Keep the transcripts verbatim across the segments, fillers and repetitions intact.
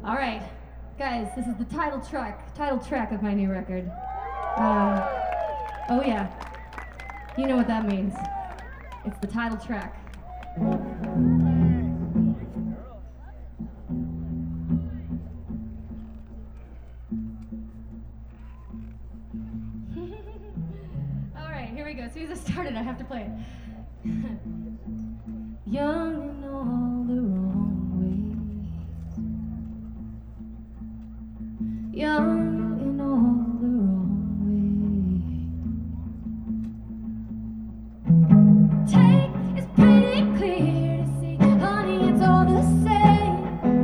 All right, guys, this is the title track, title track of my new record. Um, oh yeah, you know what that means. It's the title track. All right, here we go. As soon as I started, I have to play it. Young in all the wrong ways. Young in all the wrong ways. Take is pretty clear to see, honey, it's all the same.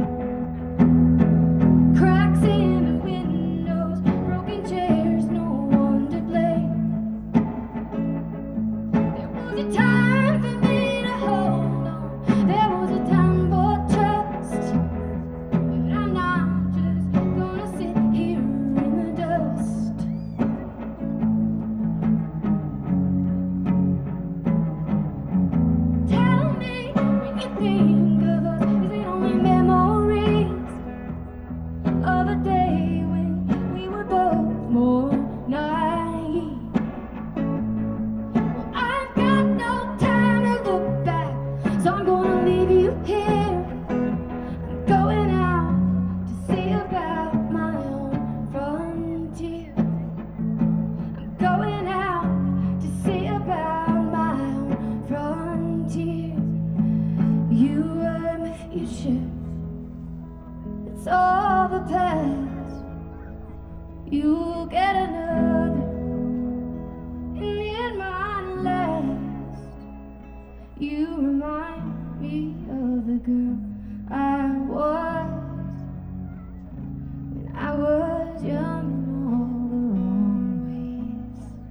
Cracks in the windows, broken chairs, no one to blame. There was a time for me to hold on, there was a time for trust, but I'm not just gonna sit here in the dust. Tell me when you think of us, is it only memories of a day when we were both more naive? Well, I've got no time to look back, so I'm gonna leave you here. I'm going out to see about my own frontier. I'm going out to see about my own frontier. You were my future, it's all the past. You'll get another, and it might last. You remind me of the girl I was when I was young in all the wrong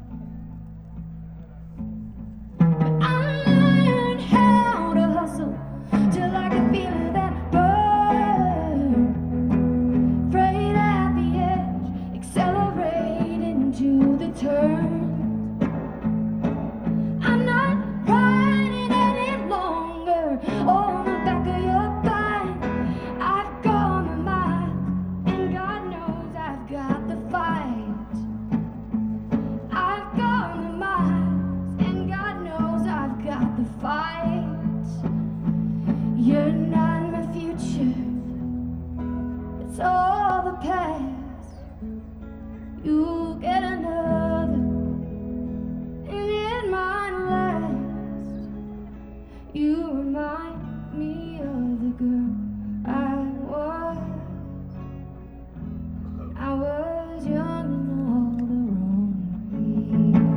ways. But I learned how to hustle till I could feel that burn. Right at the edge, accelerate into the turn. I'm not riding any longer on the back of your bike. I've gone my miles, and God knows I've got the fight. I've gone my miles, and God knows I've got the fight. You're not my future, it's all the past. You'll get another, and it might last. You remind me of the girl I was when I was young in all the wrong ways.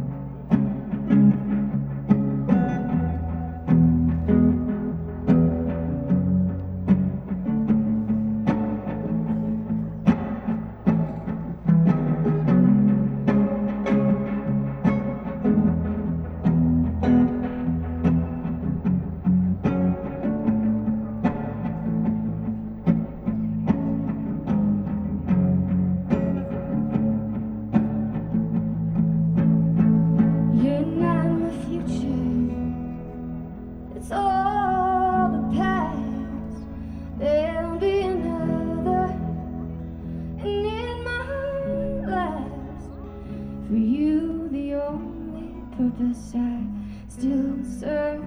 You're not my future, it's all the past. There'll be another, and it might last. For you, the only purpose I still serve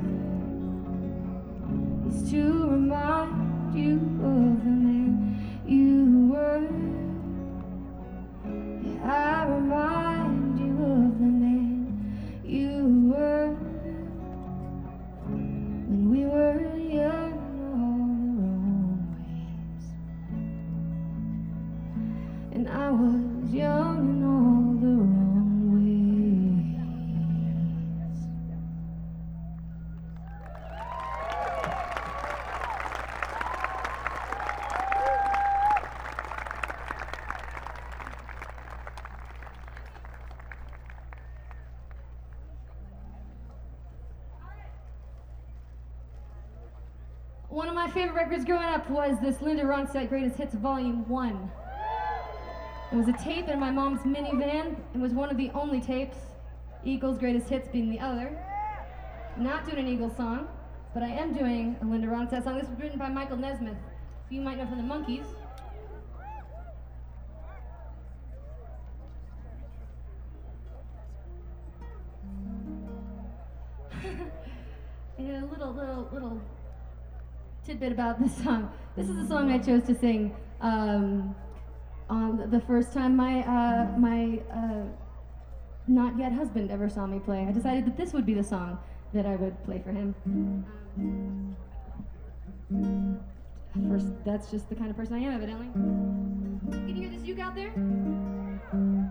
is to remind you of the man you were. Yeah, I remind you of the man you were when we were young in all the wrong ways. And I was young in all the wrong ways. One of my favorite records growing up was this Linda Ronstadt Greatest Hits Volume one. It was a tape in my mom's minivan. It was one of the only tapes, Eagles' Greatest Hits being the other. I'm not doing an Eagles song, but I am doing a Linda Ronstadt song. This was written by Michael Nesmith. you might know from the Monkees. A little, little, little tidbit about this song. This is a song I chose to sing um, on the first time my uh, my uh, not yet husband ever saw me play. I decided that this would be the song that I would play for him. First, that's just the kind of person I am, evidently. Can you hear this uke out there?